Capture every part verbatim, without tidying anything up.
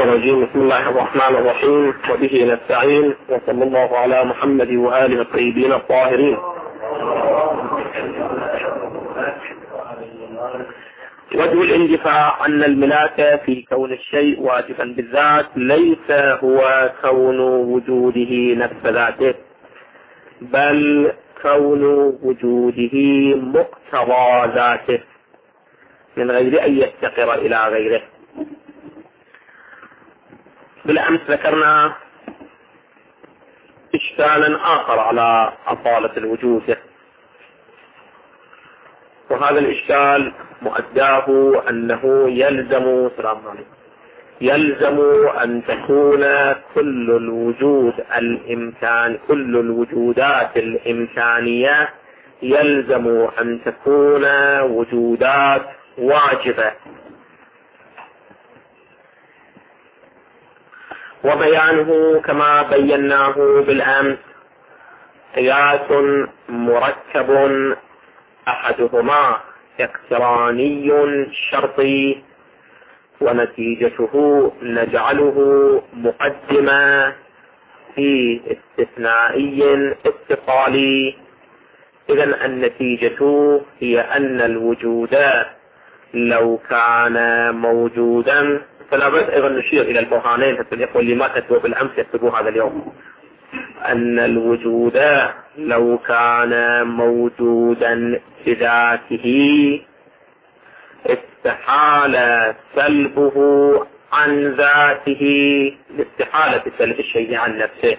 الرجيم. بسم الله الرحمن الرحيم، وبه نستعين، وصلى الله على محمد وآله الطيبين الطاهرين. وجه الاندفاع أن الملاك في كون الشيء واجبا بالذات ليس هو كون وجوده نفس ذاته، بل كون وجوده مقتضى ذاته من غير أن يفتقر إلى غيره. بالأمس ذكرنا إشكالا آخر على أصالة الوجود، وهذا الإشكال مؤداه أنه يلزم سلام عليكم يلزم أن تكون كل الوجود الإمكان كل الوجودات الإمكانية يلزم أن تكون وجودات واجبة، وبيانه كما بيناه بالأمس قياس مركب أحدهما اقتراني شرطي، ونتيجته نجعله مقدمة في استثنائي اتصالي. إذن النتيجة هي أن الوجود لو كان موجودا، فلا بد أيضا نشير إلى البرهانين حتى الإخوة اللي ما كتبوا بالأمس يكتبوا هذا اليوم، أن الوجود لو كان موجودا بذاته استحال سلبه عن ذاته لاستحالة سلب الشيء عن نفسه،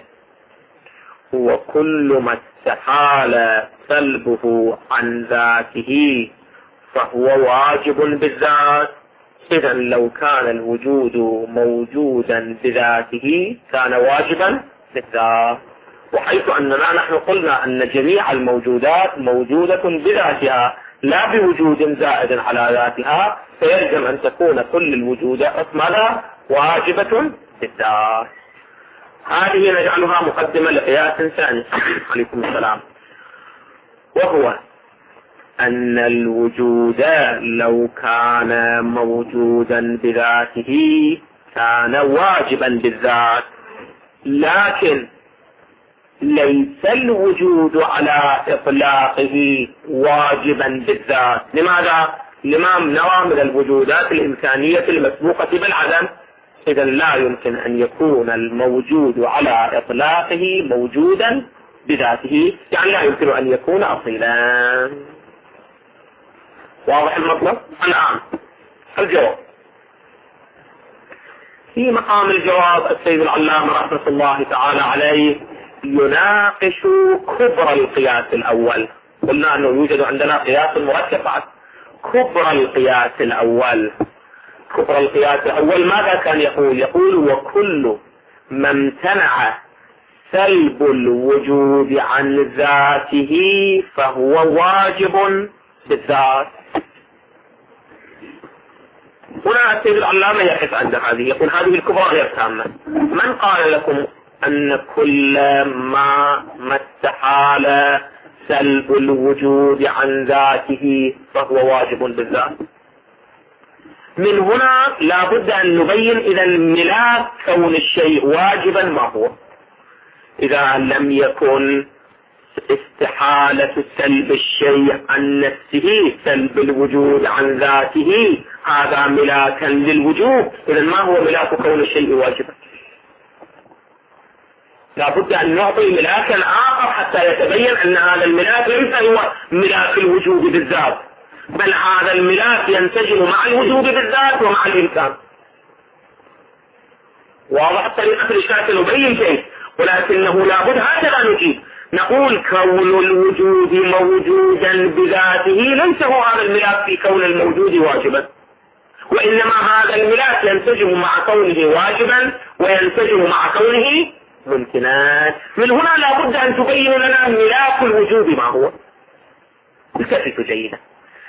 وكل ما استحال سلبه عن ذاته فهو واجب بالذات. إذا لو كان الوجود موجودا بذاته كان واجبا بالذات، وحيث أننا نحن قلنا أن جميع الموجودات موجودة بذاتها لا بوجود زائد على ذاتها، فيلزم أن تكون كل الوجودات ماذا؟ واجبة بالذات. هذه نجعلها مقدمة لقياس ثاني عليكم السلام، وهو أن الوجود لو كان موجودا بذاته كان واجبا بالذات، لكن ليس الوجود على إطلاقه واجبا بالذات. لماذا؟ لما نرى من الوجودات الإمكانية المسبوقة بالعدم. إذا لا يمكن أن يكون الموجود على إطلاقه موجودا بذاته، يعني لا يمكن أن يكون أصيلا. واضح المطلب؟ الآن الجواب. في مقام الجواب السيد العلامة رحمة الله تعالى عليه يناقش كبر القياس الأول. قلنا أنه يوجد عندنا قياس مركب بعد كبر القياس الأول. كبر القياس الأول ماذا كان يقول؟ يقول وكل ما امتنع سلب الوجود عن ذاته فهو واجب بالذات. هنا السيد العلامة يقف عند هذه، يقول هذه الكبرى غير تامة. من قال لكم أن كل ما ما استحال سلب الوجود عن ذاته فهو واجب بالذات؟ من هنا لا بد أن نبين إذا ملاك كون الشيء واجبا ما هو. إذا لم يكن استحالة سلب الشيء عن نفسه سلب الوجود عن ذاته هذا ملاكا للوجود، إذا ما هو ملاك كون الشيء واجبا؟ لا بد أن نعطي ملاكا آخر حتى يتبين أن هذا الملاك ليس هو ملاك الوجود بالذات، بل هذا الملاك ينسجم مع الوجود بالذات ومع الإمكان. واضح الطريقة الإشكال نبين كيف، ولكنه لا بد هكذا نجيب. نقول كون الوجود موجودا بذاته ليس هو هذا الملاك في كون الموجود واجبا، وإنما هذا الملاك ينسجم مع كونه واجبا وينسجم مع كونه ممكنا. من هنا لا بد أن تبين لنا ملاك الوجود ما هو. التفتوا جيدا.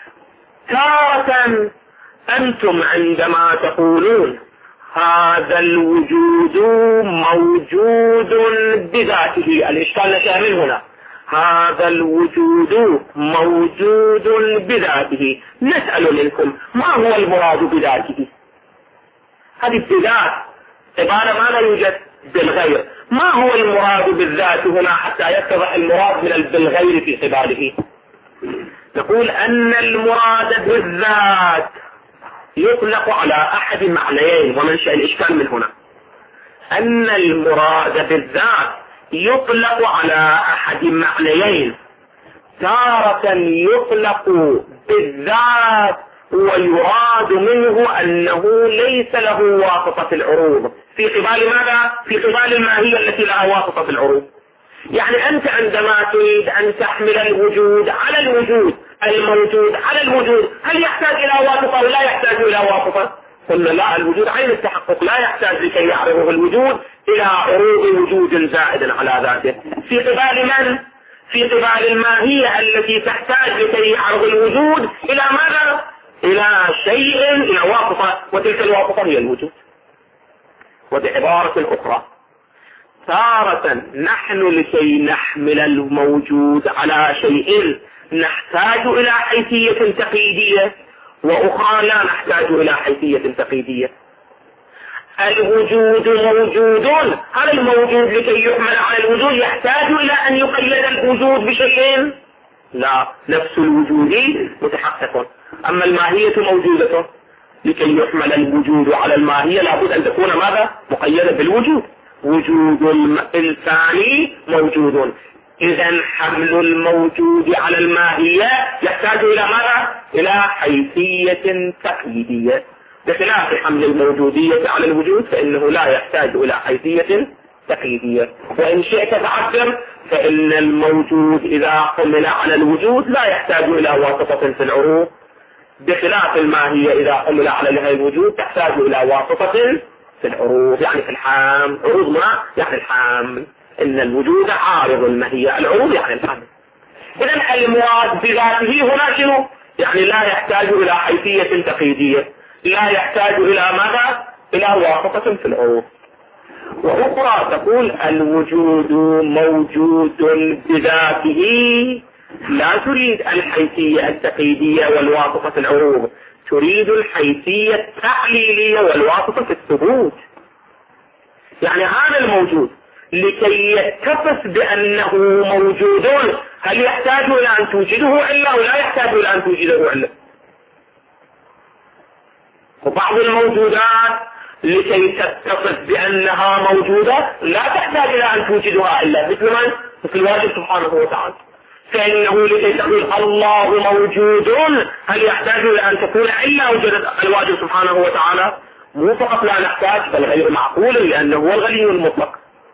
تارة أنتم عندما تقولون هذا الوجود موجود بذاته، الإشكال نشأ من هنا، هذا الوجود موجود بذاته، نسأل منكم ما هو المراد بذاته؟ هذه الذات قبال ما لا يوجد بالغير. ما هو المراد بالذات هنا حتى يتضح المراد من بالغير في قباله؟ نقول أن المراد بالذات يطلق على أحد معنيين، ومنشأ الإشكال من هنا أن المراد بالذات يطلق على أحد معنيين. تارة يطلق بالذات ويراد منه أنه ليس له واسطة في العروض في قبال ماذا؟ في قبال الماهية التي لها واسطة في العروض. يعني أنت عندما تريد أن تحمل الوجود على الوجود، الموجود على الوجود، هل يحتاج إلى واسطة ولا يحتاج إلى واسطة؟ قلنا لا، الوجود عين التحقق لا يحتاج لكي يعرضه الوجود إلى عروض وجود زائد على ذاته. في قبال من؟ في قبال الماهية التي تحتاج لكي يعرض الوجود إلى ماذا؟ إلى شيء، إلى واسطة، وتلك الواسطة هي الوجود. وبعبارة أخرى، تارة نحن لكي نحمل الموجود على شيء نحتاج إلى حيثية تقييدية، وأخرى لا نحتاج إلى حيثية تقييدية. الوجود موجود، هل الموجود لكي يحمل على الوجود يحتاج إلى أن يقيد الوجود بشيء؟ لا، نفس الوجود متحقق. أما الماهية موجودة، لكي يحمل الوجود على الماهية لابد أن تكون ماذا؟ مقيدة بالوجود. وجود الإنسان موجود، إذا حمل الموجود على الماهية يحتاج إلى ماذا؟ إلى حيثية تقييدية، بخلاف حمل الموجودية على الوجود فإنه لا يحتاج إلى حيثية تقييدية. وإن شئت تعبر فإن الموجود إذا حمل على الوجود لا يحتاج إلى واسطة في العروض، بخلاف الماهية إذا حمل على الوجود تحتاج إلى واسطة في العروض، يعني في الحامل. عروض ما يعني الحامل، إن الوجود عارض الماهية، العروض يعني الحامل. إذن المراد بذاته هنا شنو؟ يعني لا يحتاج إلى حيثية تقييدية، لا يحتاج إلى ماذا؟ إلى واسطة في العروض. وأخرى تقول الوجود موجود بذاته، لا تريد الحيثية التقييدية والواسطة في العروض، تريد الحيثية التعليلية والواسطة في الثبوت. يعني هذا الموجود لكي يتصف بأنه موجود هل يحتاج إلى أن توجده علة ولا يحتاج إلى أن توجده علة؟ وبعض الموجودات لكي تتصف بأنها موجودة لا تحتاج إلى أن توجدها إلا مثل من؟ مثل الواجب سبحانه وتعالى. فإنه لكي تقول الله موجود هل يحتاج إلى أن تكون إلا وجدت الواجب سبحانه وتعالى؟ مو فقط لا نحتاج بل غير معقول، لأنه هو الغني المطلق.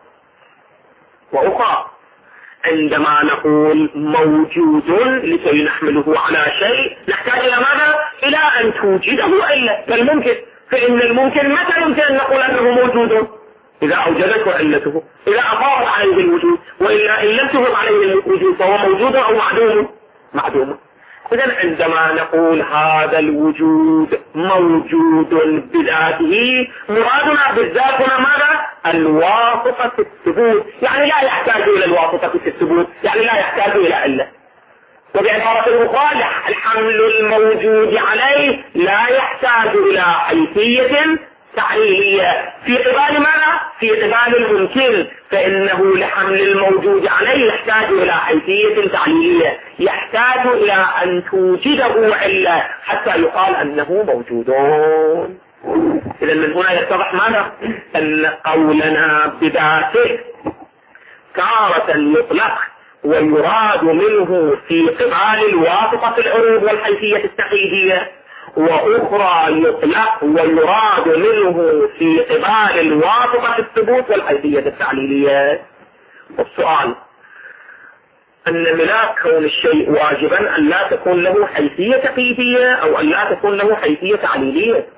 وأخرى عندما نقول موجود لكي نحمله على شيء نحتاج إلى ماذا؟ إلى أن توجده إلا، فالممكن، فإن الممكن متى يمكن أن نقول أنه موجود؟ إذا أوجدته علته، إذا أفاض عليه الوجود، وإلا إن لم تفض عليه الوجود فهو موجود أو معدوم معدوم. إذن عندما نقول هذا الوجود موجود بذاته، مرادنا بالذات هنا ماذا؟ الواسطة في الثبوت، يعني لا يحتاج إلى الواسطة في الثبوت، يعني لا يحتاج إلى علة. وبعبارة أخرى الحمل الموجود عليه لا يحتاج إلى حيثية تعليلية في قبال ماذا؟ في قبال الممكن، فإنه لحمل الموجود عليه يحتاج إلى حيثية تعليلية، يحتاج إلى أن توجده علة حتى يقال أنه موجودون. إذا من هنا يتضح ماذا؟ أن قولنا بذاته تارة يطلق ويراد منه في قبال الواسطة في العروض والحيثية التقييدية، وأخرى يطلق ويراد منه في قبال الواسطة في الثبوت والحيثية التعليلية. والسؤال أن ملاك كون الشيء واجبا أن لا تكون له حيثية تقييدية أو أن لا تكون له حيثية تعليلية.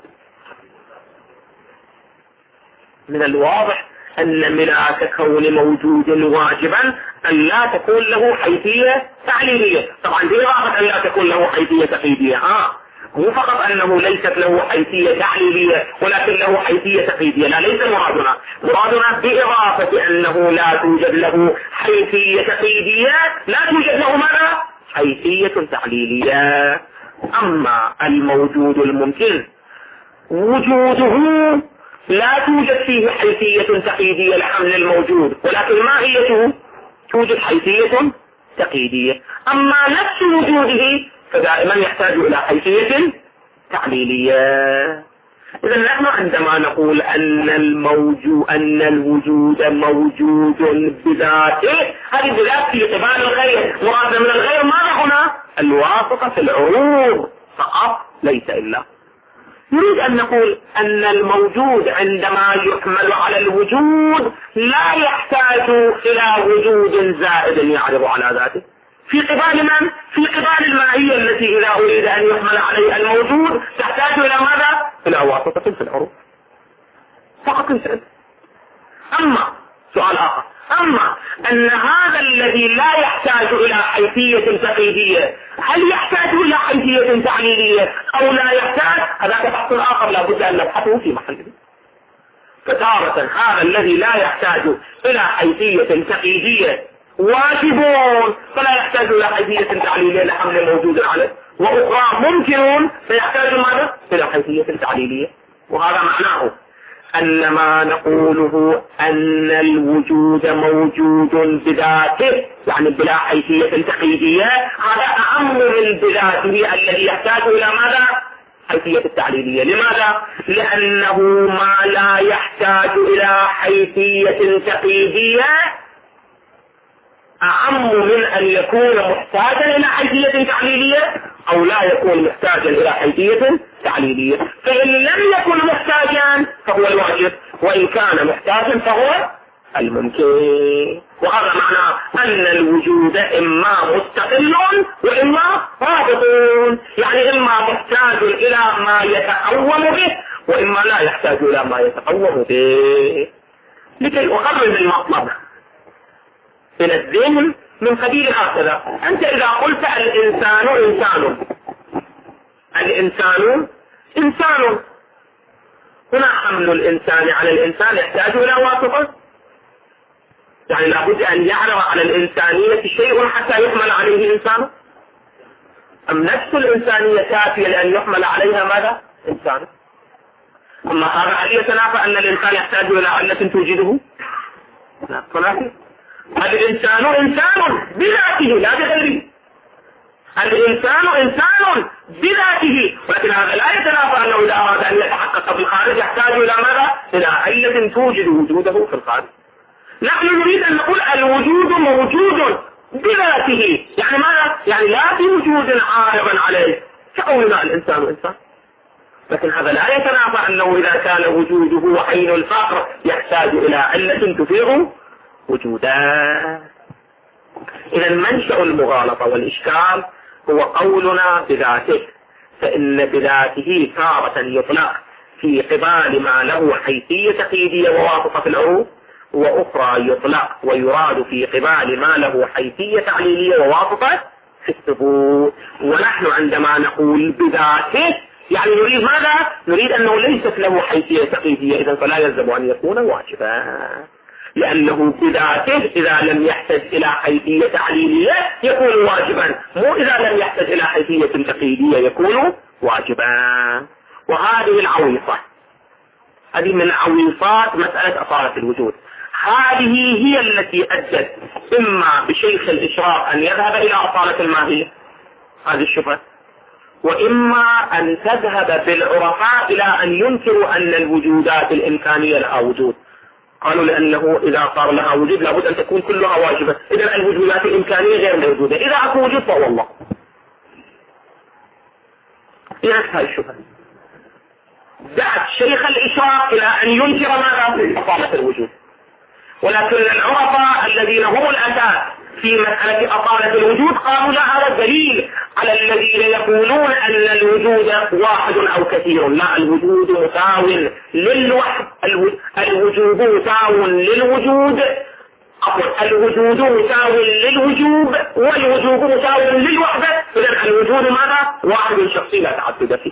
من الواضح أن ملاك كون موجود واجبا أن لا تكون له حيثية تعليلية. طبعا دي إضافة أن لا تكون له حيثية تقييدية، آه مو فقط أنه ليست له حيثية تعليلية ولكن له حيثية تقييدية، لا ليس مرادنا. مرادنا بإضافة أنه لا توجد له حيثية تقييدية لا توجد له ماذا؟ حيثية تعليلية. أما الموجود الممكن وجوده لا توجد فيه حيثية تقييدية لحمل الموجود، ولكن ماهيته توجد حيثية تقييدية. أما نفس وجوده فدائما يحتاج إلى حيثية تعليلية. إذا نحن عندما نقول أن الموجود أن الوجود موجود بذاته، هذه بذات في قبال الغير، مراد من الغير ماذا هنا؟ الواسطة في العروض فقط، ليس إلا. نريد أن نقول أن الموجود عندما يحمل على الوجود لا يحتاج إلى وجود زائد يعرض على ذاته. في قبال من؟ في قبال الماهية التي إذا أريد أن يحمل عليها الموجود تحتاج إلى ماذا؟ إلى واسطة في العروض فقط يسأل. أما سؤال آخر، أما أن هذا الذي لا يحتاج إلى حيثية تقييدية هل يحتاج إلى حيثية تعليلية أو لا يحتاج؟ هذا بحث آخر لا بد أن نبحثه في محله. فتارة هذا الذي لا يحتاج إلى حيثية تقييدية واجبون فلا يحتاج إلى حيثية تعليلية لحمل موجود عليه، وأخرى ممكنون فيحتاج ماذا؟ إلى حيثية تعليلية. وهذا معناه أن ما نقوله أن الوجود موجود بذاته يعني بلا حيثية تقييدية، هذا أهم من بذاته الذي يحتاج إلى ماذا؟ حيثية التعليلية. لماذا؟ لأنه ما لا يحتاج إلى حيثية تقييدية أعم من أن يكون محتاجا إلى حيثية تعليلية أو لا يكون محتاجا إلى حيثية تعليلية. فإن لم يكن محتاجا فهو الواجب، وإن كان محتاجا فهو الممكن. وهذا معنى أن الوجود إما مستقل وإما رابط، يعني إما محتاج إلى ما يتقوم به وإما لا يحتاج إلى ما يتقوم به. لكي أقرب المطلب إلى الذهن من قبيل هكذا، أنت إذا قلت الإنسان إنسان الإنسان إنسان هنا حمل الإنسان على الإنسان يحتاج إلى واسطة، يعني لابد أن يعرض على الإنسانية شيء حتى يحمل عليه إنسان، أم نفس الإنسانية كافية لأن يحمل عليها ماذا؟ إنسان. أما هذا هل يتنافى أن الإنسان يحتاج إلى علة توجده؟ لا تنافي. الإنسان إنسان بذاته لا بغيره، الإنسان إنسان بذاته، ولكن هذا لا يتنافى أنه إذا أراد أن يتحقق في الخارج يحتاج إلى ماذا؟ إلى علة توجد وجوده في الخارج. نحن نريد أن نقول الوجود موجود بذاته، يعني ماذا؟ يعني لا في وجود عارضا عليه كأولنا الإنسان إنسان، لكن هذا لا يتنافى أنه إذا كان وجوده عين الفقر يحتاج إلى علة تفيض وجودا. إذا منشأ المغالطة والإشكال هو قولنا بذاته، فإن بذاته تارة يطلق في قبال ما له حيثية تقييدية وواسطة في العروض، وأخرى يطلق ويراد في قبال ما له حيثية تعليلية وواسطة في الثبوت. ونحن عندما نقول بذاته يعني نريد ماذا؟ نريد أنه ليست له حيثية تقييدية، إذن فلا يلزم أن يكون واجبا، لأنه بذاته إذا لم يحتاج إلى حيثية تعليلية يكون واجبا، مو إذا لم يحتاج إلى حيثية تقييدية يكون واجبا. وهذه العويصة، هذه من عويصات مسألة أصالة الوجود، هذه هي التي أدت إما بشيخ الإشراق أن يذهب إلى أصالة الماهية هذه الشبهة، وإما أن تذهب بالعرفاء إلى أن ينكروا أن الوجودات الإمكانية لها وجود. قالوا لأنه إذا صار لها وجود لابد أن تكون كلها واجبة، إذا الوجودات الإمكانية غير موجودة، إذا أكو وجود فهو الله. ينكر هذه الشبهة، دعت شيخ الإشراق إلى أن ينكر ماذا؟ أصالة الوجود. ولكن العرفاء الذين هم الأساس في مسألة أصالة الوجود قالوا لا، هذا دليل على الذين يقولون أن الوجود واحد أو كثير. لا، الوجود مساو للوحد، الوجود مساو للوجود الوجود مساو للوجوب والوجوب مساو للوحدة. إذن الوجود ماذا؟ واحد شخصي لا تعدد فيه.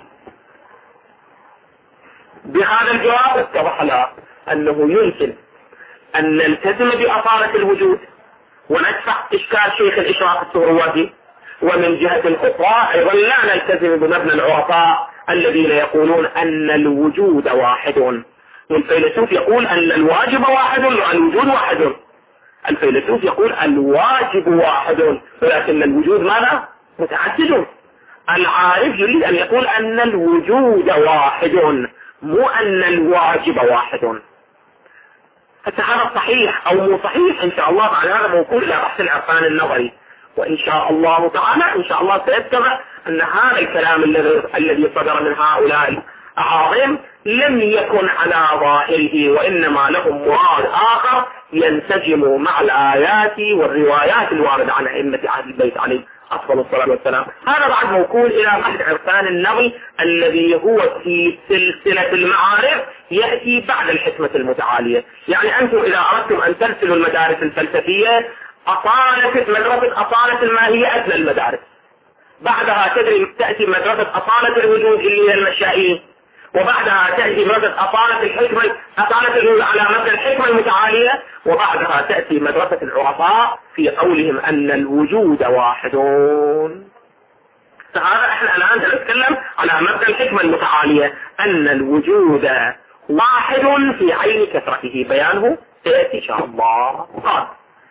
بهذا الجواب اتضح لنا أنه يمكن أن نلتزم بأصالة الوجود وندفع إشكال شيخ الإشراق السهروردي، ومن جهة أخرى أيضا لا نلتزم بمبنى العرفاء الذين يقولون أن الوجود واحد، والفيلسوف يقول أن الواجب واحد والوجود واحد. الفيلسوف يقول الواجب واحد ولكن الوجود ماذا؟ متعدد. العارف يريد أن يقول أن الوجود واحد مو أن الواجب واحد. حتى هذا صحيح أو مو صحيح إن شاء الله بعد هذا موكول إلى بحث العرفان النظري، وإن شاء الله تعالى إن شاء الله سيتبع أن هذا الكلام الذي الذي صدر من هؤلاء الأعاظم لم يكن على ظاهره، وإنما لهم مراد آخر ينسجم مع الآيات والروايات الواردة عن أئمة أهل البيت عليه أفضل الصلاة والسلام. هذا بعد موكول إلى بحث عرفان النظري الذي هو في سلسلة المعارف يأتي بعد الحكمة المتعالية. يعني أنتم إذا أردتم أن ترسلوا المدارس الفلسفية أصالة مدرسة أصالة الماهية أدنى المدارس، بعدها تدري تأتي مدرسة أصالة الوجود اللي هي المشائين، وبعدها تأتي مدرسة أصالة الحكمة أصالة الوجود على مبنى الحكمة المتعالية، وبعدها تأتي مدرسة العرفاء في قولهم أن الوجود واحدون. فهذا احنا الآن نتكلم على مبنى الحكمة المتعالية أن الوجود واحد في عين كثرته، بيانه سيأتي إن شاء الله. قال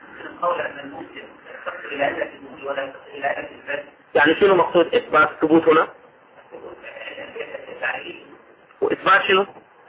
يعني شنو مقصود إثبات ثبوت هنا؟ وإثبات شنو؟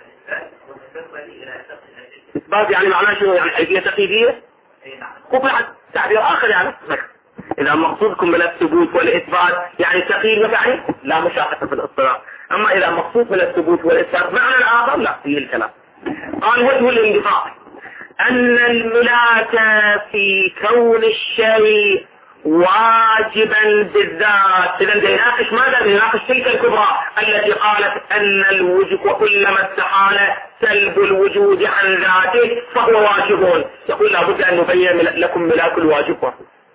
إثبات يعني معناه شنو؟ يعني حيثية تقييدية؟ قطع تعبير آخر يعني. إذا مقصودكم من الثبوت والإثبات يعني تقييد يعني لا مشاحة في الاصطلاح، أما إذا مقصود من الثبوت والإثبات معنى الآخر لا فيه الكلام. قال وجه الاندفاع أن الملاك في كون الشيء واجبا بالذات. إذا يناقش ماذا؟ يناقش تلك الكبرى التي قالت أن الوجود وكلما استحال سلب الوجود عن ذاته فهو واجب. يقول لابد أن نبين لكم ملاك الواجب.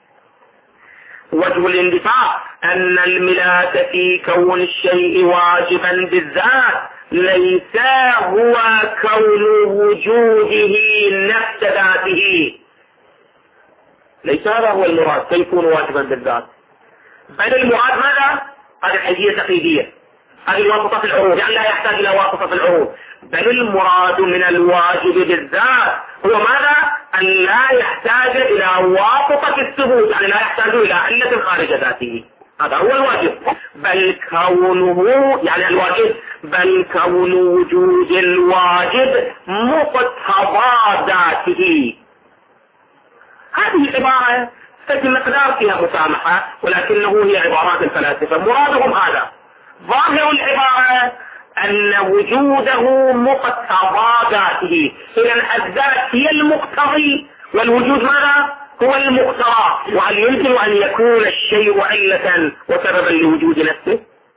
وجه الاندفاع أن الملاك في كون الشيء واجبا بالذات ليس هو كون وجوده نفس ذاته، ليس هذا هو المراد فيكون واجبا بالذات، بل المراد ماذا؟ هذه الحيثية تقييدية، هذه واسطة في العروض، يعني لا يحتاج إلى واسطة في العروض. بل المراد من الواجب بالذات هو ماذا؟ أن لا يحتاج إلى واسطة الثبوت، يعني لا يحتاج إلى علة خارج ذاته، هذا هو الواجب. بل كونه يعني الواجب بل كون وجود الواجب مقتضى ذاته. هذه العبارة في المقدار فيها مسامحة، ولكنه هي عبارات الفلاسفة مرادهم هذا. ظاهر العبارة أن وجوده مقتضى ذاته، إذا الذات هي المقتضي والوجود ماذا؟ هو المقتضى. وهل يمكن أن يكون الشيء علة وسببا لوجود نفسه؟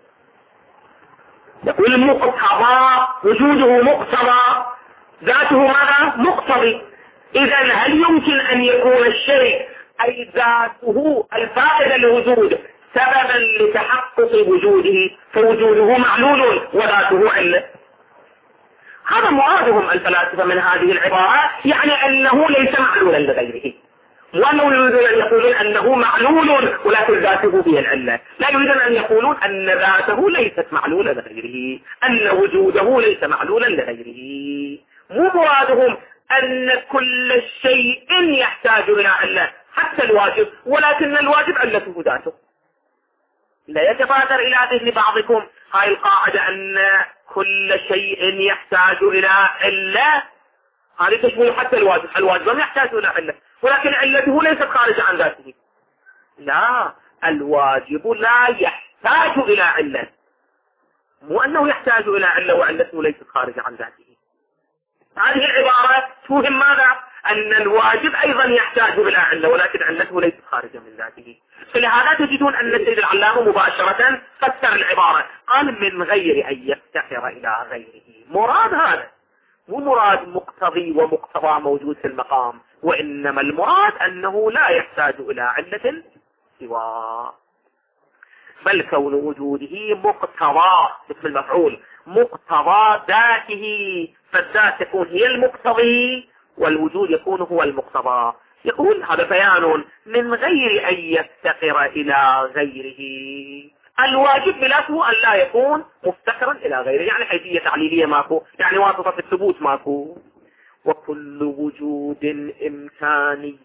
يقول المقتضى وجوده مقتضى ذاته ماذا؟ مقتضي. إذا هل يمكن أن يكون الشيء أي ذاته الفائدة للوجود سببا لتحقق وجوده فوجوده معلول وذاته علة؟ هذا مرادهم الفلاسفة من هذه العبارات، يعني أنه ليس معلولا لغيره، وأنه يريدون أن يقولون أنه معلول ولكن ذاته هي العلة، لا يريدون أن يقولون أن ذاته ليست معلولة لغيره، أن وجوده ليس معلولا لغيره. مو مرادهم أن كل شيء يحتاج إلى علة حتى الواجب، ولكن الواجب علته ذاته. لا يتبادر إلى ذهن بعضكم هاي القاعدة أن كل شيء يحتاج إلى علة، هذه تشمل حتى الواجب، الواجب لم يحتاج إلى علة ولكن علته ليست خارجة عن ذاته. لا، الواجب لا يحتاج إلى علة، مو أنه يحتاج إلى علة وعلته ليست خارجة عن ذاته. هذه العبارة توهم ماذا؟ أن الواجب أيضا يحتاج إلى علة ولكن علته ليست خارجة من ذاته. فلهذا تجدون أن السيد العلامة مباشرة فسر العبارة، قال من غير أن يفتقر إلى غيره. مراد هذا مو مراد مقتضي ومقتضى موجود في المقام، وإنما المراد أنه لا يحتاج إلى علة سواه. بل كون وجوده مقتضى اسم المفعول مقتضى ذاته، فالذات تكون هي المقتضي والوجود يكون هو المقتضى. يقول هذا بيان من غير أن يفتقر إلى غيره، الواجب بذاته أن لا يكون مفتكرا إلى غيره، يعني حيثية تعليلية ماكو، يعني واسطة الثبوت ماكو. وكل وجود إمكاني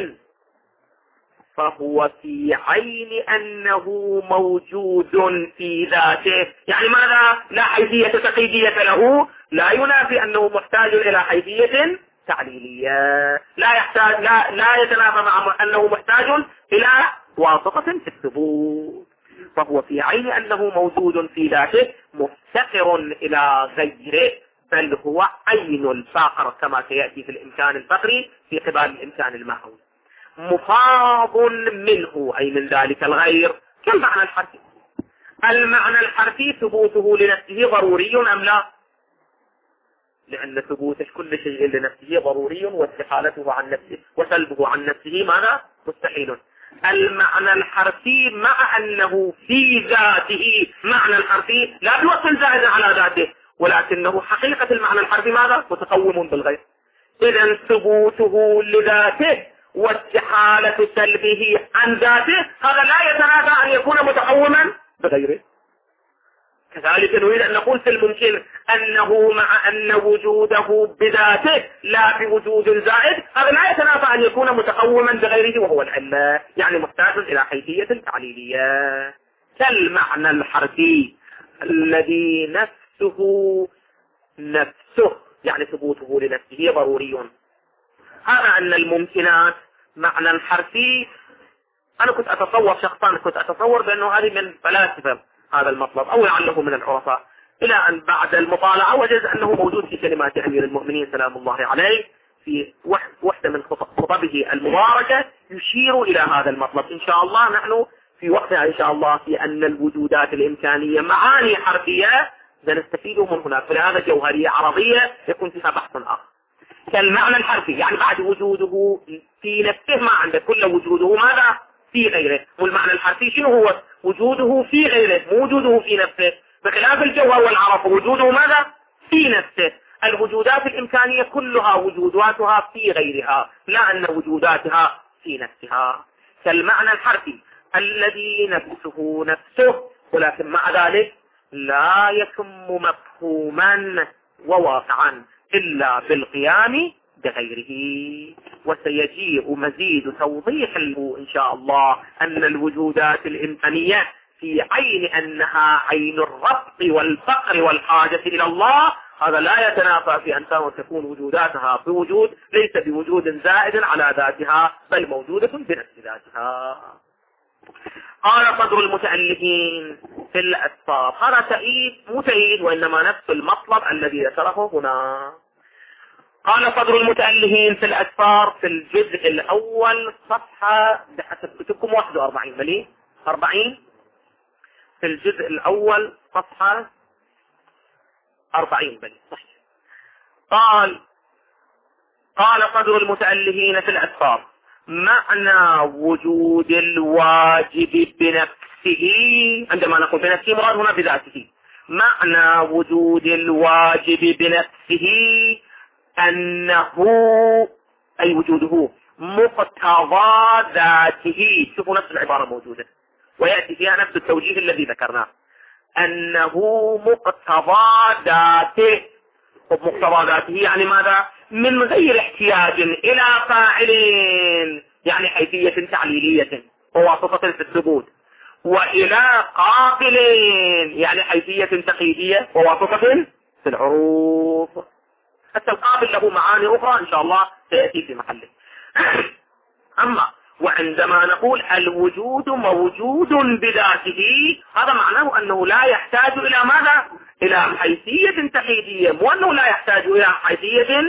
فهو في عين أنه موجود في ذاته، يعني ماذا؟ لا حيثية تقييدية له، لا ينافي أنه محتاج إلى حيثية تعليلية، لا يحتاج لا لا يتنافى مع أنه محتاج إلى واسطة في الثبوت. فهو في عين أنه موجود في ذاته مفتقر إلى غيره، بل هو عين الفاقر كما سيأتي في الإمكان الفقري في قبال الإمكان المحوي، مفاض منه أي من ذلك الغير كالمعنى الحرفي. المعنى الحرفي ثبوته لنفسه ضروري أم لا؟ لأن ثبوت كل شيء لنفسه ضروري، واستحالته عن نفسه وسلبه عن نفسه ماذا؟ مستحيل. المعنى الحرفي مع أنه في ذاته معنى الحرفي لا بوصف زائد على ذاته، ولكنه حقيقة المعنى الحرفي ماذا؟ متقوم بالغير. إذن ثبوته لذاته واستحالة سلبه عن ذاته هذا لا يتنافى أن يكون متقوما بغيره. كذلك نريد أن نقول في الممكن أنه مع أن وجوده بذاته لا بوجود زائد هذا لا يتنافى أن يكون متقوما بغيره وهو العلة، يعني محتاج إلى حيثية تعليلية. كالمعنى الحرفي الذي نفسه نفسه يعني ثبوته لنفسه ضروري. هذا أن الممكنات معنى حرفي، أنا كنت أتصور شخصا كنت أتصور بأنه هذه من فلاسفة هذا المطلب أو لعله من العرفاء، إلى أن بعد المطالعة وجد أنه موجود في كلمات أمير المؤمنين سلام الله عليه في وحدة من خطبه المباركة يشير إلى هذا المطلب. إن شاء الله نحن في وقتها إن شاء الله في أن الوجودات الإمكانية معاني حرفية سنستفيد من هناك، فلهذا جوهرية عربية يكون فيها بحث آخر. كالمعنى الحرفي يعني بعد وجوده في نفسه ما عنده، كل وجوده ماذا؟ في غيره. والمعنى الحرفي شنو هو؟ وجوده في غيره، مو وجوده في نفسه، بخلاف الجوهر والعرف وجوده ماذا؟ في نفسه. الوجودات الإمكانية كلها وجوداتها في غيرها، لا أن وجوداتها في نفسها. كالمعنى الحرفي الذي نفسه نفسه، ولكن مع ذلك لا يتم مفهوما وواقعا إلا بالقيام بغيره. وسيجيء مزيد توضيح إن شاء الله أن الوجودات الإمكانية في عين أنها عين الربط والفقر والحاجة إلى الله، هذا لا يتنافى في أن تكون وجوداتها بوجود ليس بوجود زائد على ذاتها، بل موجودة بنفس ذاتها. قال صدر المتألفين في الأسفار، هذا تأييد مو تأييد وإنما نفس المطلب الذي ذكره هنا. قال صدر المتألفين في الأسفار في الجزء الأول صفحة بحسب كتبكم واحد وأربعين ملي أربعين، في الجزء الأول صفحة أربعين ملي صحيح. قال قال صدر المتألفين في الأسفار معنى وجود الواجب بنفسه، عندما نقول بنفسه مراد هنا بذاته، معنى وجود الواجب بنفسه أنه أي وجوده مقتضى ذاته. شوفوا نفس العبارة موجودة ويأتي فيها نفس التوجيه الذي ذكرناه، أنه مقتضى ذاته. ومقتضى ذاته يعني ماذا؟ من غير احتياج إلى فاعلين، يعني حيثية تعليلية وواسطة في الثبوت، وإلى قابلين يعني حيثية تقييدية وواسطة في العروف. حتى القابل له معاني أخرى إن شاء الله سيأتي في محله. أما وعندما نقول الوجود موجود بذاته، هذا معناه أنه لا يحتاج إلى ماذا؟ إلى حيثية تقييدية، مو أنه لا يحتاج إلى حيثية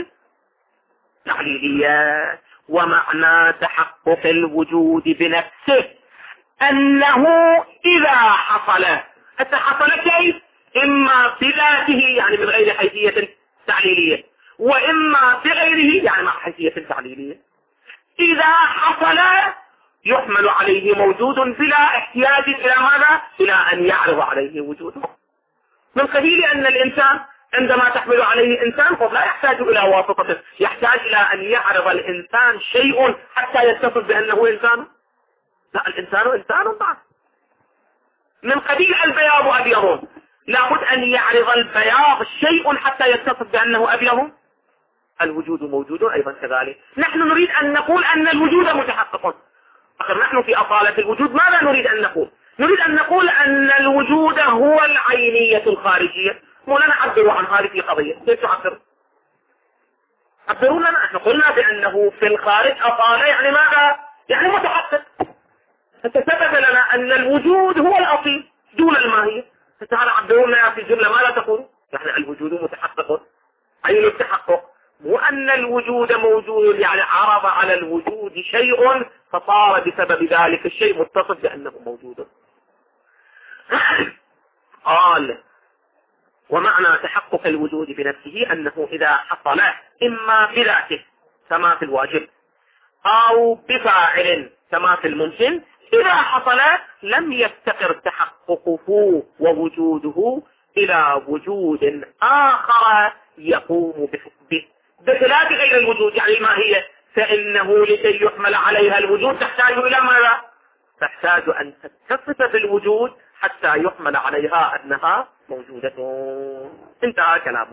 تعليلية. ومعنى تحقق الوجود بنفسه أنه إذا حصل، حتى حصل كيف؟ إما بذاته يعني من غير حيثية تعليلية، وإما بغيره يعني مع حيثية تعليلية. إذا حصل يحمل عليه موجود بلا احتياج إلى ماذا؟ إلى أن يعرض عليه وجوده. من قبيل أن الإنسان عندما تحمل عليه إنسان قد لا يحتاج إلى واسطة، يحتاج إلى أن يعرض الإنسان شيء حتى يتصف بأنه إنسان. لا، الإنسان إنسان بعد. من قبيل البياض أبيض، لابد أن يعرض البياض شيء حتى يتصف بأنه أبيض. الوجود موجود أيضا كذلك. نحن نريد أن نقول أن الوجود متحقق. أخر نحن في أصالة الوجود ماذا نريد أن نقول؟ نريد أن نقول أن الوجود هو العينية الخارجية. مو لنا عبروا عن هذه القضية. كيف تعبر؟ عبروا لنا. نحن قلنا بأنه في الخارج أصالة يعني ماذا؟ يعني متحقق. فتثبت لنا أن الوجود هو الأصيل دون الماهية. فتعالى عبروا لنا في جملة ماذا تقول؟ يعني الوجود متحقق، عين التحقق، مو أن الوجود موجود يعني عرض على الوجود شيء فصار بسبب ذلك الشيء متصف بأنه موجود. قال ومعنى تحقق الوجود بنفسه أنه إذا حصل إما بذاته كما في الواجب أو بفاعل كما في الممكن، إذا حصل لم يفتقر تحققه ووجوده إلى وجود آخر يقوم به بخلاف غير الوجود. يعني ما هي؟ فإنه لكي يحمل عليها الوجود تحتاج إلى ماذا؟ تحتاج أن تتصف بالوجود حتى يحمل عليها أنها موجودة. انتهى كلامه.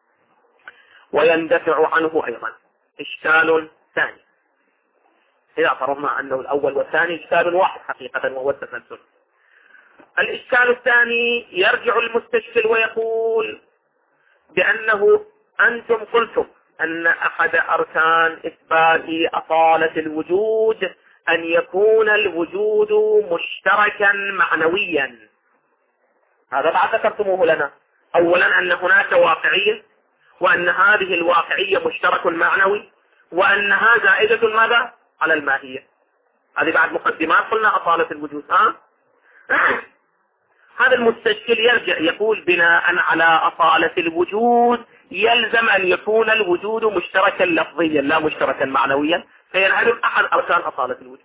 ويندفع عنه أيضا إشكال ثاني، إذا فرضنا أنه الأول والثاني إشكال واحد حقيقة وهو التسلسل. الإشكال الثاني يرجع المستشكل ويقول بأنه أنتم قلتم أن أحد أركان إثبات أصالة الوجود أن يكون الوجود مشتركا معنويا. هذا بعد ذكرتموه لنا. أولا أن هناك واقعية، وأن هذه الواقعية مشترك معنوي، وأنها زائدة ماذا؟ على الماهية. هذه بعد مقدمات قلنا أصالة الوجود. ها؟ هذا المستشكل يرجع يقول بناء على أصالة الوجود يلزم أن يكون الوجود مشتركا لفظيا لا مشتركا معنويا، فينعرف أحد أركان أصالة الوجود.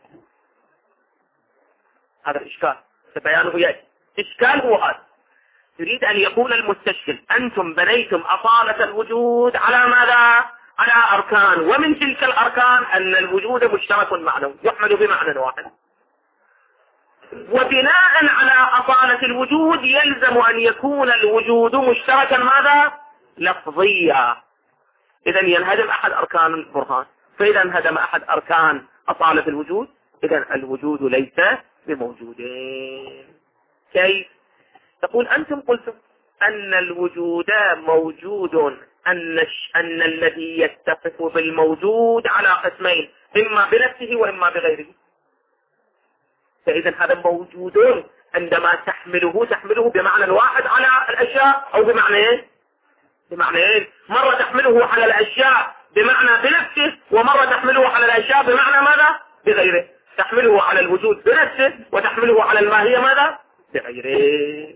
هذا الإشكال فبيانه يأتي. إشكال هو هذا، يريد أن يقول المستشكل أنتم بنيتم أصالة الوجود على ماذا؟ على أركان، ومن تلك الأركان أن الوجود مشترك معنوي يحمل بمعنى واحد، وبناء على أصالة الوجود يلزم أن يكون الوجود مشتركا ماذا؟ لفظيا. إذا ينهدم أحد أركان البرهان، فإذا انهدم أحد أركان أصالة الوجود إذا الوجود ليس بموجودين. كيف؟ تقول أنتم قلتم أن الوجود موجود، أن, أن الذي يتصف بالموجود على قسمين، إما بنفسه وإما بغيره. فإذا هذا موجود عندما تحمله تحمله بمعنى واحد على الأشياء أو بمعنى بمعنى مرة تحمله على الأشياء بمعنى بنفسه، ومرة تحمله على الأشياء بمعنى ماذا؟ بغيره. تحمله على الوجود بنفسه وتحمله على الماهية ماذا؟ بغيره.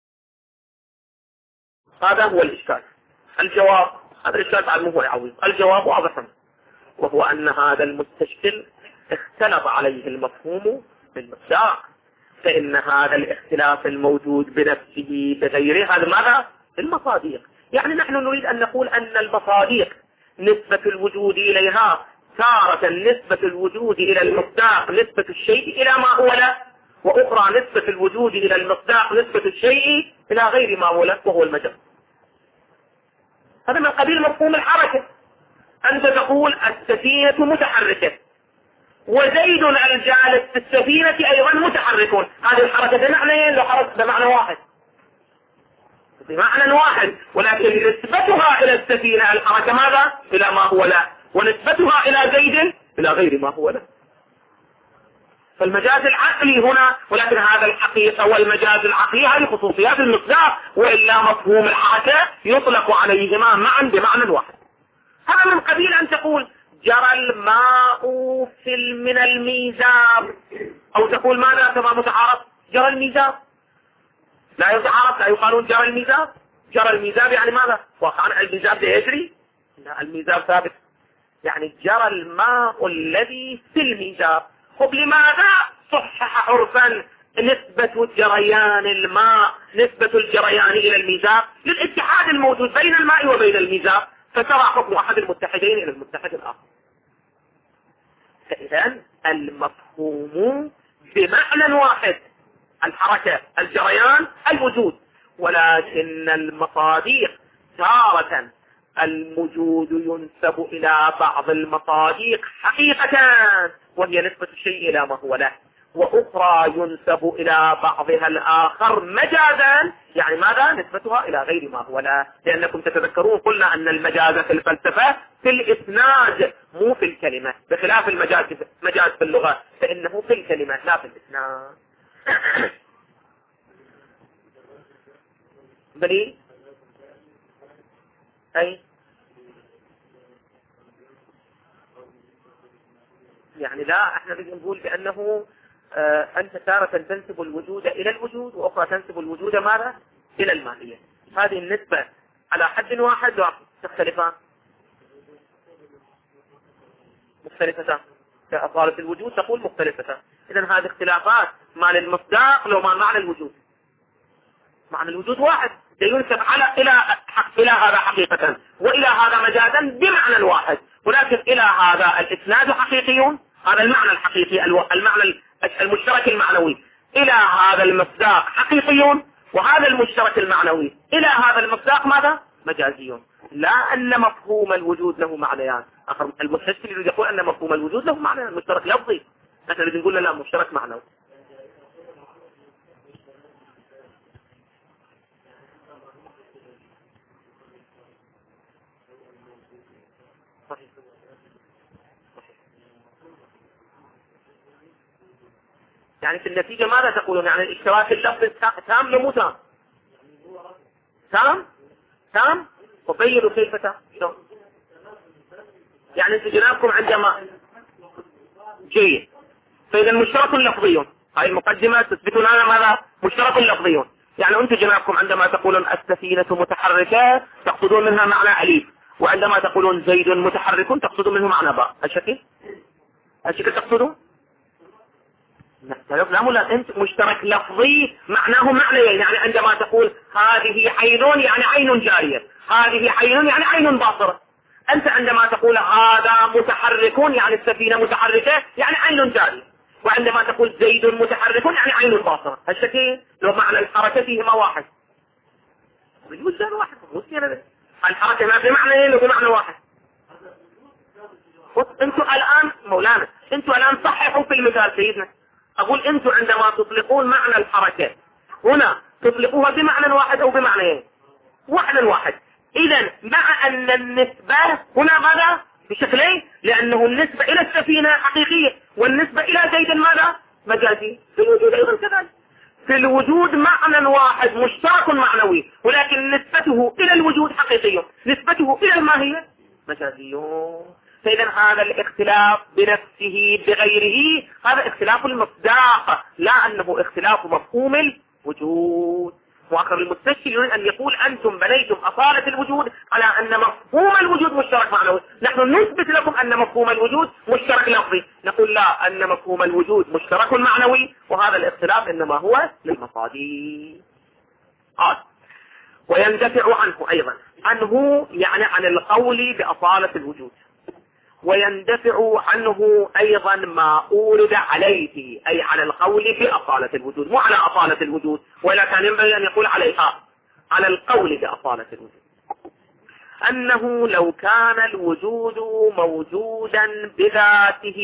هذا هو الإشكال. الجواب، هذا الإشكال بعد مو هو يعوض. الجواب واضح، وهو أن هذا المستشكل اختلط عليه المفهوم بالمصداق، فإن هذا الاختلاف الموجود بنفسه بغيره هذا ماذا؟ المصادق. يعني نحن نريد أن نقول أن المصادق نسبة الوجود إليها تارة نسبة الوجود إلى المصداق نسبة الشيء إلى ما هو له، وأخرى نسبة الوجود إلى المصداق نسبة الشيء إلى غير ما هو له وهو المجال. هذا من قبيل مفهوم الحركة. أنت تقول السفينة متحركة وزيد الجالس في السفينة أيضا متحركون، هذه الحركة بمعنى لو حركة بمعنى واحد بمعنى واحد، ولكن نسبتها إلى السفينة الحركة ماذا؟ إلى ما هو له، ونسبتها إلى زيد إلى غير ما هو له. فالمجاز العقلي هنا، ولكن هذا الحقيقة والمجاز العقلي هذه خصوصيات المصداق، وإلا مفهوم الحركة يطلق عليهما معا بمعنى واحد. هذا من قبيل أن تقول جرى الماء في من الميزاب، أو تقول ماذا كما متعارف؟ جرى الميزاب. لا يتعارف، لا يقالون جرى الميزاب. جرى الميزاب يعني ماذا؟ وقعنا الميزاب ده يجري؟ لا، الميزاب ثابت. يعني جرى الماء الذي في الميزاب. طب لماذا صحح عرفا نسبة جريان الماء نسبة الجريان إلى الميزاب؟ للاتحاد الموجود بين الماء وبين الميزاب، فترى حكم أحد المتحدين إلى المتحد الآخر. فإذا المفهوم بمعنى واحد الحركة الجريان الوجود، ولكن المصادق تارة الوجود ينسب إلى بعض المصادق حقيقة وهي نسبة الشيء إلى ما هو له، وأخرى ينسب إلى بعضها الآخر مجازا، يعني ماذا؟ نسبتها إلى غير ما هو له. لأنكم تتذكرون قلنا أن المجاز في الفلسفة في الإسناد مو في الكلمة، بخلاف المجاز مجاز في اللغة فإنه في الكلمة لا في الإسناد. بلي أي يعني لا، احنا نجي نقول بأنه آه أنت تارة تنسب الوجود إلى الوجود، وأخرى تنسب الوجود ماذا؟ إلى الماهية. هذه النسبة على حد واحد تختلفان مختلفتان، كأصالة الوجود تقول مختلفتان. إذن هذه اختلافات معنى المصداق لو ما معنى الوجود. معنى الوجود واحد ينسب على إلى حق إلى هذا حقيقة وإلى هذا مجازا بمعنى واحد، ولكن إلى هذا الإسناد حقيقيون، هذا المعنى الحقيقي المعنى المشترك المعنوي، إلى هذا المصداق حقيقيون، وهذا المشترك المعنوي إلى هذا المصداق ماذا؟ مجازيون. لا أن مفهوم الوجود له معنيان آخر. المستشكل يريد يقول أن مفهوم الوجود له معنى مشترك لفظي، نحن نريد نقول لا، مشترك معنوي. يعني في النتيجة ماذا تقولون؟ يعني الاشتراك اللفظي تام لو مو تام؟ تام؟ تام؟ وبينوا كيف تام؟ شو؟ يعني انت جنابكم عندما جيد، فإذا مشترك لفظي، هاي المقدمة تثبتون لنا ماذا؟ مشترك لفظي. يعني انتم جنابكم عندما تقولون السفينة متحركة تقصدون منها معنى أليف، وعندما تقولون زيد متحرك تقصدون منه معنى باء. الشكل؟ الشكل تقصدون؟ لا مولا، انت مشترك لفظي معناه معنى، يعني عندما تقول هذه عين يعني عين جارية، هذه عين يعني عين باصرة. انت عندما تقول هذا متحرك يعني السفينة متحركة يعني عين جارية، وعندما تقول زيد متحرك يعني عين باصرة. هالشكل لو معنى الحركة فيهما واحد، الوجدان واحد، الحركة ما في معنى لو بمعنى واحد. انتوا الان مولانا انتوا الان صححوا في المثال سيدنا، أقول أنتم عندما تطلقون معنى الحركة هنا تطلقوها بمعنى واحد أو بمعنيين؟ معنى واحد. إذن مع أن النسبة هنا ماذا؟ بشكلين، لأنه النسبة إلى السفينة حقيقية والنسبة إلى زيد ماذا؟ مجازي. في الوجود أيضا كذلك، في الوجود معنى واحد مشترك معنوي، ولكن نسبته إلى الوجود حقيقية، نسبته إلى الماهية مجازي. فإذا هذا الاختلاف بنفسه بغيره هذا اختلاف المصداق، لا أنه اختلاف مفهوم الوجود. وآخر المستشكل يريد أن يقول أنتم بنيتم أصالة الوجود على أن مفهوم الوجود مشترك معنوي، نحن نثبت لكم أن مفهوم الوجود مشترك لفظي، نقول لا، أن مفهوم الوجود مشترك معنوي، وهذا الاختلاف إنما هو للمصادر. آه. ويندفع عنه أيضا، عنه يعني عن القول بأصالة الوجود، ويندفع عنه أيضا ما أورد عليه، أي على القول بأصالة الوجود، مو على أصالة الوجود، ولا كان ينبغي أن يقول عليها، على القول بأصالة الوجود، أنه لو كان الوجود موجودا بذاته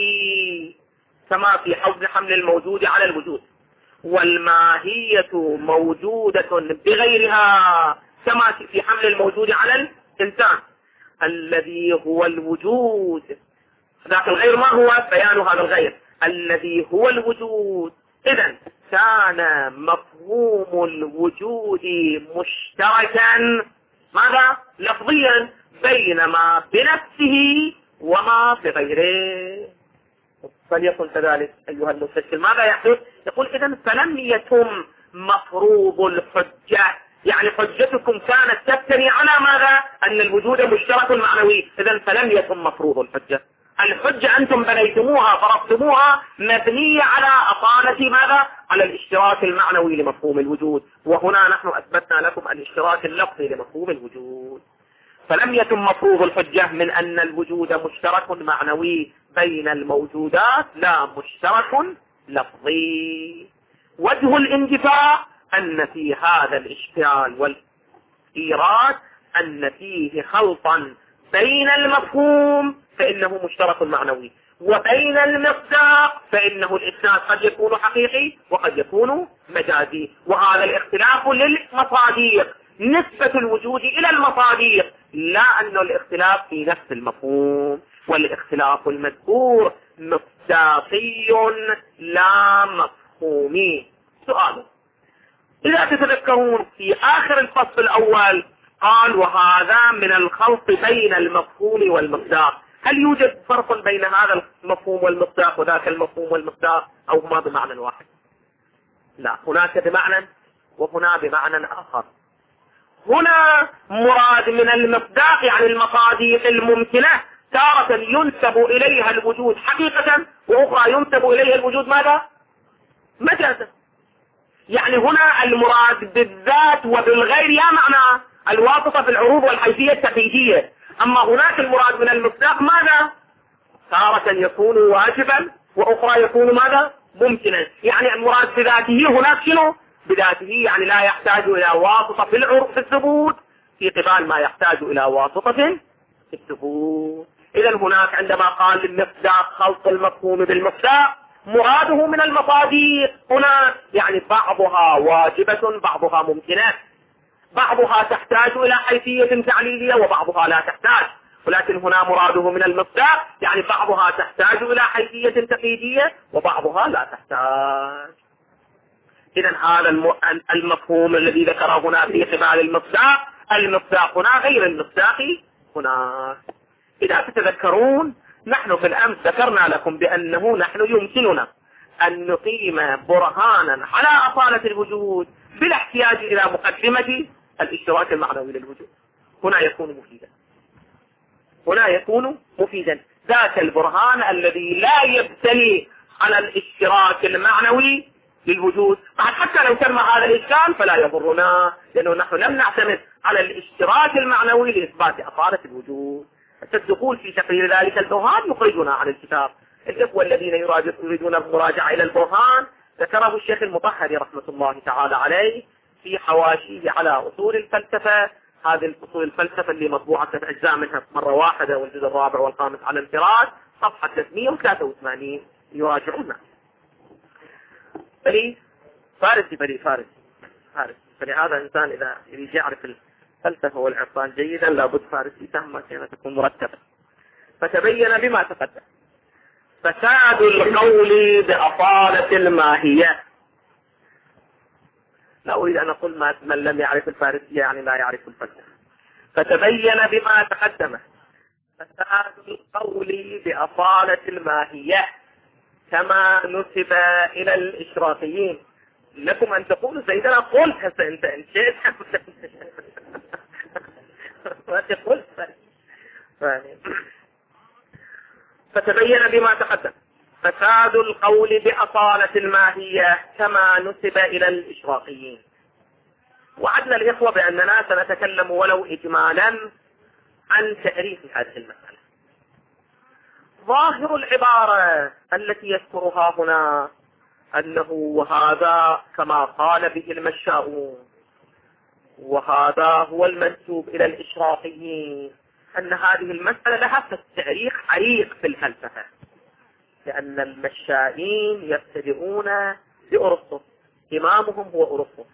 كما في حوز حمل الموجود على الوجود، والماهية موجودة بغيرها كما في حمل الموجود على الإنسان الذي هو الوجود، ذاك الغير ما هو؟ بيان هذا الغير الذي هو الوجود. إذن كان مفهوم الوجود مشتركا ماذا؟ لفظيا بينما بنفسه وما بغيره. فليكن كذلك أيها المستشكل. ماذا يحدث؟ يقول إذن فلم يتم مفروض الحجة، يعني حجتكم كانت تبتني على ماذا؟ أن الوجود مشترك معنوي، إذن فلم يتم مفروض الحجة. الحجة أنتم بنيتموها فرضتموها مبنية على أصالة ماذا؟ على الاشتراك المعنوي لمفهوم الوجود، وهنا نحن أثبتنا لكم الاشتراك اللفظي لمفهوم الوجود. فلم يتم مفروض الحجة من أن الوجود مشترك معنوي بين الموجودات، لا مشترك لفظي. وجه الاندفاع أن في هذا الاشتعال والإيراد أن فيه خلطا بين المفهوم فإنه مشترك معنوي وبين المصداق فإنه الإسناد قد يكون حقيقي وقد يكون مجازي، وهذا الاختلاف للمصاديق، نسبة الوجود إلى المصاديق، لا أن الاختلاف في نفس المفهوم. والاختلاف المذكور مصداقي لا مفهومي. سؤال: إذا تتذكرون في آخر الفصل الأول قال وهذا من الخلط بين المفهوم والمصداق، هل يوجد فرق بين هذا المفهوم والمصداق وذاك المفهوم والمصداق أو هما بمعنى واحد؟ لا، هناك بمعنى وهنا بمعنى آخر. هنا مراد من المصداق يعني المصاديق الممكنة تارة ينسب إليها الوجود حقيقة وأخرى ينسب إليها الوجود ماذا؟ مجازا. يعني هنا المراد بالذات وبالغير يا معنى الواسطة في العروض والحيثية التقييدية، أما هناك المراد من المصداق ماذا؟ تارة يكون واجبا وأخرى يكون ماذا؟ ممكنا. يعني المراد بذاته هناك شنو؟ بذاته يعني لا يحتاج إلى واسطة في العروض في الثبوت في قبال ما يحتاج إلى واسطة في الثبوت. إذا هناك عندما قال المصداق خلط المفهوم بالمصداق مراده من المصاديق هنا يعني بعضها واجبة بعضها ممكنة، بعضها تحتاج إلى حيثية تعليلية وبعضها لا تحتاج، ولكن هنا مراده من المصداق يعني بعضها تحتاج إلى حيثية تقييدية وبعضها لا تحتاج. إذا هذا المفهوم الذي ذكره هنا في قبال المصداق، المصداق هنا غير المصداق هنا. إذا تتذكرون نحن في الأمس ذكرنا لكم بأنه نحن يمكننا أن نقيم برهانا على أصالة الوجود بلا احتياج إلى مقدمة الاشتراك المعنوي للوجود. هنا يكون مفيدا، هنا يكون مفيدا ذاك البرهان الذي لا يبتني على الاشتراك المعنوي للوجود. حتى لو تم هذا الإشكال فلا يضرنا، لأنه نحن لم نعتمد على الاشتراك المعنوي لإثبات أصالة الوجود. الدخول في تقرير ذلك البرهان يخرجنا عن الكتاب. الإخوة الذين يريدون المراجعة إلى البرهان ذكره الشيخ المطهري رحمة الله تعالى عليه في حواشيه على أصول الفلسفة. هذه الأصول الفلسفة اللي مطبوعة ثلاث أجزاء منها مرة واحدة، والجزء الرابع والخامس على انفراد، صفحة ثلاثمئة وثلاثة وثمانين يراجعونها. بلي فارسي بلي فارسي فارسي فلهذا إنسان إذا يريد يعرف الفلسفة والعرفان جيدا لابد فارسي تهمة كانت تكون مرتبة. فتبين بما تقدم فساد القول بأصالة الماهية. لا أريد أن أقول ما من لم يعرف الفارسية يعني لا يعرف الفلسفة. فتبين بما تقدم فساد القول بأصالة الماهية كما نسب إلى الإشراقيين. لكم أن تقولوا سيدنا قلت هسه أنت انشئت ما تقول. فتبين بما تقدم فساد القول بأصالة الماهية كما نسب إلى الإشراقيين. وعدنا الإخوة بأننا سنتكلم ولو إجمالا عن تعريف هذه المسألة. ظاهر العبارة التي يذكرها هنا أنه وهذا كما قال به المشاؤون وهذا هو المنسوب إلى الإشراقيين، أن هذه المسألة لها تاريخ عريق في الفلسفة، لأن المشائين يبتدئون بأرسطو، إمامهم هو أرسطو،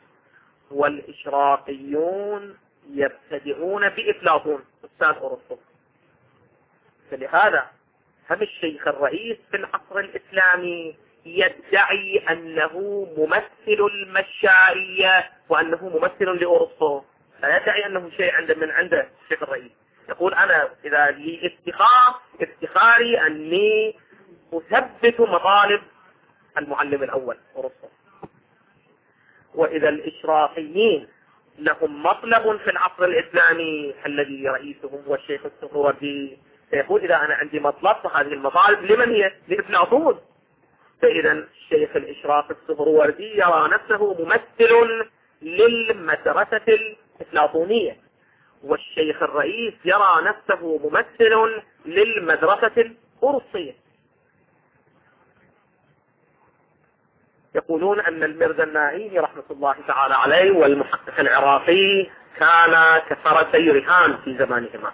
والإشراقيون يبتدئون بأفلاطون أستاذ أرسطو. فلهذا هم الشيخ الرئيس في العصر الإسلامي يدعي أنه ممثل المشائية وأنه ممثل لأرسطو، لا يدعي أنه شيء عنده من عنده الشيخ الرئيس. يقول أنا إذا لي افتخار افتخاري أني أثبت مطالب المعلم الأول أرسطو. وإذا الإشراقيين لهم مطلب في العصر الإسلامي الذي رئيسهم هو الشيخ السهروردي، فيقول إذا أنا عندي مطلب فهذه المطالب لمن هي؟ لأفلاطون. فإذا الشيخ الإشراق السهروردي يرى نفسه ممثل للمدرسة الأفلاطونية، والشيخ الرئيس يرى نفسه ممثل للمدرسة الأرسطية. يقولون أن الميرزا النائي رحمة الله تعالى عليه والمحقق العراقي كان كفرسي رهان في زمانهما،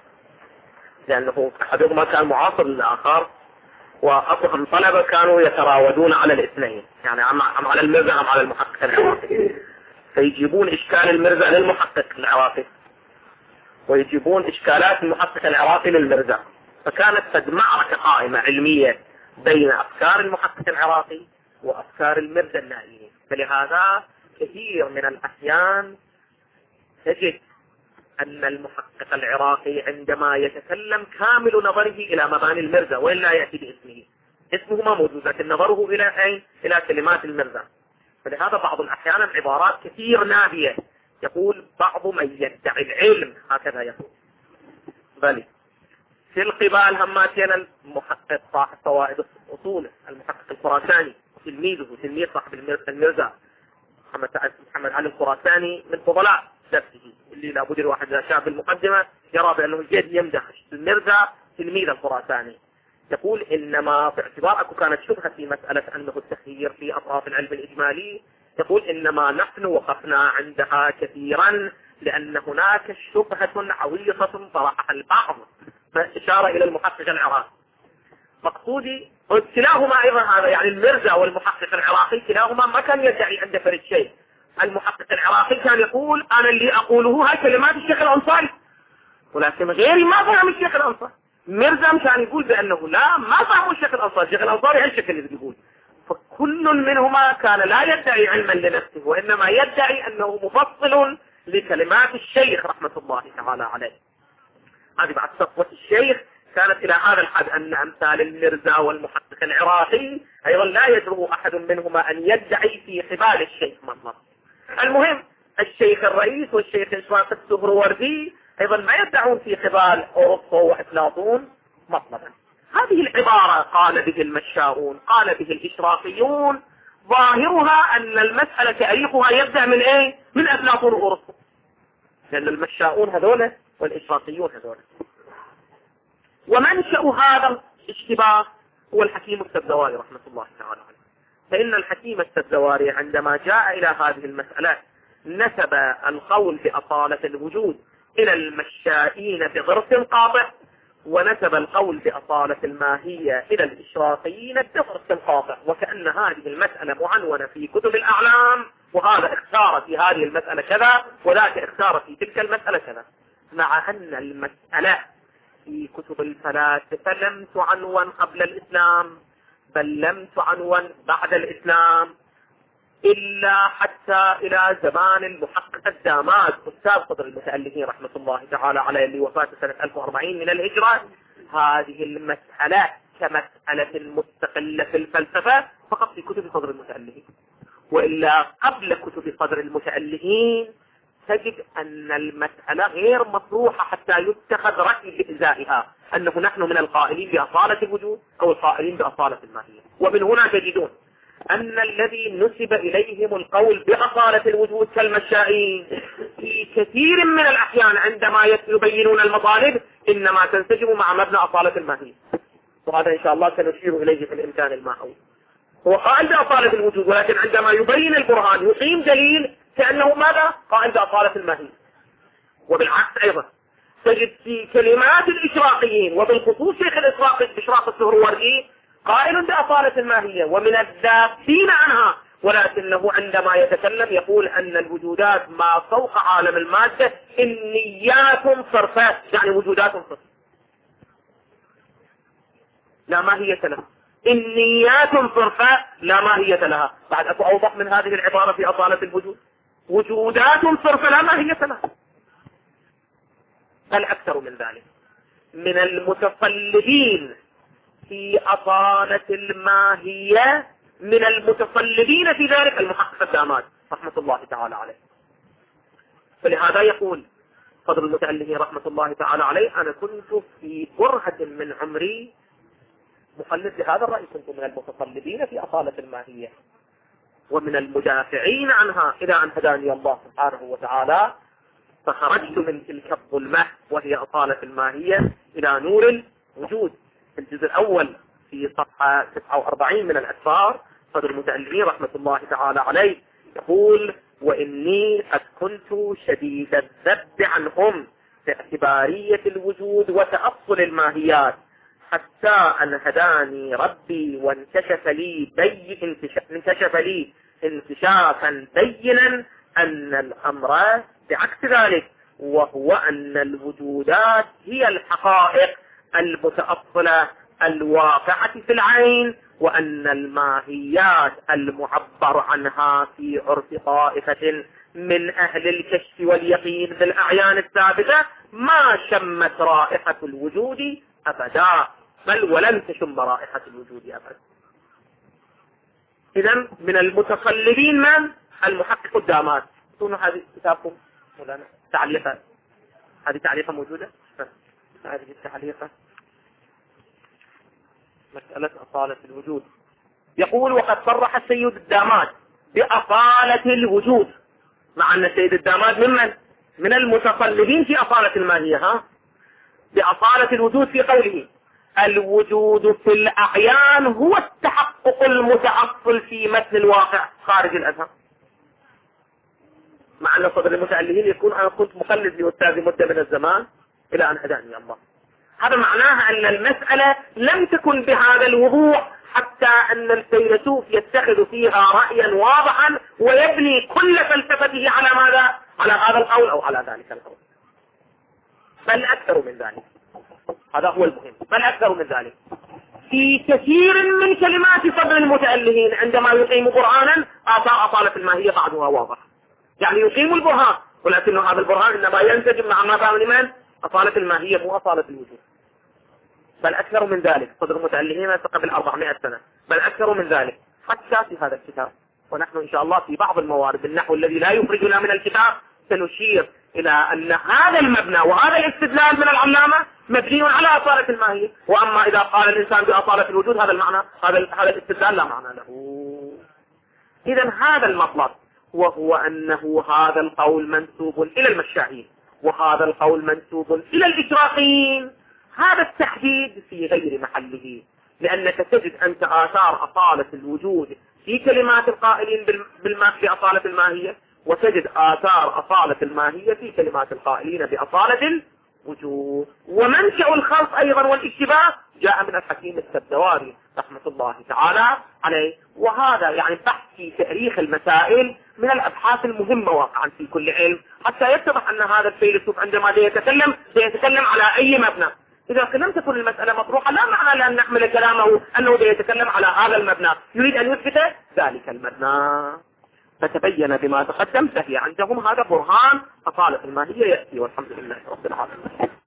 لأنه أحدهما كان معاصر للآخر، وأصلا طلبة كانوا يتراودون على الاثنين، يعني أم على الميرزا أم على المحقق العراقي، فيجيبون إشكال الميرزا للمحقق العراقي ويجيبون إشكالات المحقق العراقي للميرزا، فكانت قد معركة قائمة علمية بين أفكار المحقق العراقي وأفكار الميرزا النائي. فلهذا كثير من الأحيان تجد أن المحقق العراقي عندما يتكلم كامل نظره إلى مباني الميرزا وإن لا يأتي باسمه، اسمه ما موجود لكن نظره إلى أين؟ إلى كلمات الميرزا. فلهذا بعض الأحيان عبارات كثير نابية، يقول بعض من يدعي العلم هكذا يقول. بل في القبال هماتين المحقق صاحب فوائد الأصول المحقق الخراساني تلميذه تلميذ صاحب الميرزا محمد علي الخراساني من فضلاء درسه اللي لابد الواحد إذا شاف المقدمة يرى بأنه جد يمدح الميرزا تلميذ الخراساني. يقول إنما باعتبار أكو كانت شبهة في مسألة أنه التخيير في أطراف العلم الإجمالي، يقول إنما نحن وقفنا عندها كثيرا لأن هناك شبهة عويصة طرحها البعض، فإشارة إلى المحقق العراقي. مقصودي كلاهما أيضا هذا، يعني الميرزا والمحقق العراقي كلاهما ما كان يدعي عنده فرد شيء. المحقق العراقي كان يقول أنا اللي أقوله هاي كلمات الشيخ الأنصاري، ولكن غيري ما فهم الشيخ الأنصاري. ميرزا كان يقول بأنه لا ما فهموا الشيخ الأنصاري، الشيخ الأنصاري هالشكل اللي يقول. فكل منهما كان لا يدعي علما لنفسه وإنما يدعي أنه مفصل لكلمات الشيخ رحمة الله تعالى عليه. هذه بعد صفوة الشيخ كانت إلى هذا الحد أن أمثال الميرزا والمحقق العراقي أيضا لا يجرؤ أحد منهما أن يدعي في حبال الشيخ مطلق. المهم الشيخ الرئيس والشيخ إشراق السهروردي أيضا ما يدعون في حبال أوروبا وأفلاطون مطلقا. هذه العبارة قال به المشاؤون قال به الإشراقيون ظاهرها أن المسألة تاريخها يبدأ من إيه؟ من أفلاطون وأوروبا، لأن المشاؤون هذول والإشراقيون هذول. ومنشأ هذا الاشتباه هو الحكيم السبزواري رحمة الله تعالى عليه. فإن الحكيم السبزواري عندما جاء إلى هذه المسألة نسب القول بأصالة الوجود إلى المشائين بضرس قاطع، ونسب القول بأصالة الماهية إلى الإشراقيين بضرس قاطع، وكأن هذه المسألة معنونة في كتب الأعلام، وهذا اختار في هذه المسألة كذا وذاك اختار في تلك المسألة كذا، مع أن المسألة في كتب الفلاسفة لم تعنون قبل الإسلام بل لم تعنون بعد الإسلام إلا حتى إلى زمان المحقق الداماد أستاذ صدر المتألفين رحمة الله تعالى عليه اللي وفاته سنة ألف وأربعين من الهجرة. هذه المسألة كمسألة مستقلة في الفلسفة فقط في كتب صدر المتألفين، وإلا قبل كتب صدر المتألفين تجد أن المسألة غير مطروحة حتى يتخذ رأي بإزائها، أنه نحن من القائلين بأصالة الوجود أو القائلين بأصالة الماهية. ومن هنا تجدون أن الذي نسب إليهم القول بأصالة الوجود كالمشائين في كثير من الأحيان عندما يبينون المطالب إنما تنسجم مع مبنى أصالة الماهية، وهذا إن شاء الله سنشير إليه في الإمكان الماهوي. هو قائل بأصالة الوجود ولكن عندما يبين البرهان يقيم دليل كأنه ماذا؟ قائل بأصالة الماهية. وبالعكس أيضا تجد في كلمات الإشراقيين وبالخصوص شيخ الإشراق السهروردي قائل بأصالة الماهية ومن الذابين عنها، ولكنه عندما يتكلم يقول أن الوجودات ما فوق عالم المادة إنيات صرفات، يعني وجودات صرف لا ماهية لها، إنيات صرفات لا ماهية لها. بعد أكو أوضح من هذه العبارة في أصالة الوجود، وجودات صرف لا ماهية لها. بل أكثر من ذلك من المتصلبين في أصالة الماهية من المتصلبين في ذلك المحقق الداماد رحمة الله تعالى عليه. فلهذا يقول فضل المتألفين رحمة الله تعالى عليه أنا كنت في برهة من عمري مخلد لهذا الرأي، كنت من المتصلبين في أصالة الماهية ومن المدافعين عنها إلى أن هداني الله سبحانه وتعالى فخرجت من تلك الظلمة وهي أصالة الماهية إلى نور الوجود. في الجزء الأول في صفحة تسعة وأربعين من الأسفار صدر المتألفين رحمة الله تعالى عليه يقول: وإني قد كنت شديد الذب عنهم في اعتبارية الوجود وتأصل الماهيات، حتى أن هداني ربي وانكشف لي بي انكشف لي انكشافا بينا أن الأمر بعكس ذلك، وهو أن الوجودات هي الحقائق المتأصلة الواقعة في العين، وأن الماهيات المعبر عنها في عرف طائفة من أهل الكشف واليقين بالأعيان الثابتة ما شمت رائحة الوجود أبدا، بل ولن تشم رائحة الوجود أبدا. إذن من المتصلبين من المحقق الدامات. تكونوا هذه كتابكم مولانا تعليقة، هذه تعليقة موجودة، هذه التعليقة مسألة أصالة الوجود. يقول: وقد صرح السيد الدامات بأصالة الوجود، مع أن السيد الدامات ممن من المتصلبين في أصالة الماهية، ها بأصالة الوجود في قوله: الوجود في الأعيان هو التحقق المتأصل في متن الواقع خارج الأذهان. مع أن صدر المتألفين يكون أنا كنت مقلد لأستاذي مدة من الزمان إلى أن هداني الله. هذا معناه أن المسألة لم تكن بهذا الوضوح حتى أن الفيلسوف يتخذ فيها رأيا واضحا ويبني كل فلسفته على ماذا؟ على هذا القول أو على ذلك القول، بل أكثر من ذلك. هذا هو المهم، بل أكثر من ذلك. في كثير من كلمات صدر المتألفين عندما يقيم قرآنا آثار أصالة الماهية بعضها واضح، يعني يقيم البرهان، ولكن هذا البرهان إنما ينسجم مع ما فهم لمن؟ أصالة الماهية مو أصالة الوجود، بل أكثر من ذلك. صدر المتألفين قبل أربعمائة سنة، بل أكثر من ذلك حتى في هذا الكتاب. ونحن إن شاء الله في بعض الموارد النحو الذي لا يخرجنا من الكتاب سنشير إلى أن هذا المبنى وهذا الاستدلال من العلامة مبني على أصالة الماهية. وأما إذا قال الإنسان بأصالة الوجود هذا المعنى، هذا هذا الاستدلال لا معنى له. إذا هذا المطلب، وهو أنه هذا القول منسوب إلى المشاعين وهذا القول منسوب إلى الإشراقيين. هذا التحديد في غير محله، لأنك تجد أنت آثار أصالة الوجود في كلمات القائلين بأصالة الماهية، وتجد آثار أصالة الماهية في كلمات القائلين بأصالة الوجود. ومنشأ الخلط أيضا والاشتباه جاء من الحكيم السبزواري رحمة الله تعالى عليه. وهذا يعني بحث في تاريخ المسائل من الأبحاث المهمة واقعا في كل علم، حتى يتضح أن هذا الفيلسوف عندما يتكلم سيتكلم على أي مبنى. إذا لم تكن المسألة مطروحة لا معنى لأن نحمل كلامه أنه يتكلم على هذا المبنى، يريد أن يثبت ذلك المبنى. فتبين بما تقدم فهي عندهم هذا برهان أصالة الماهية يأتي، والحمد لله رب العالمين.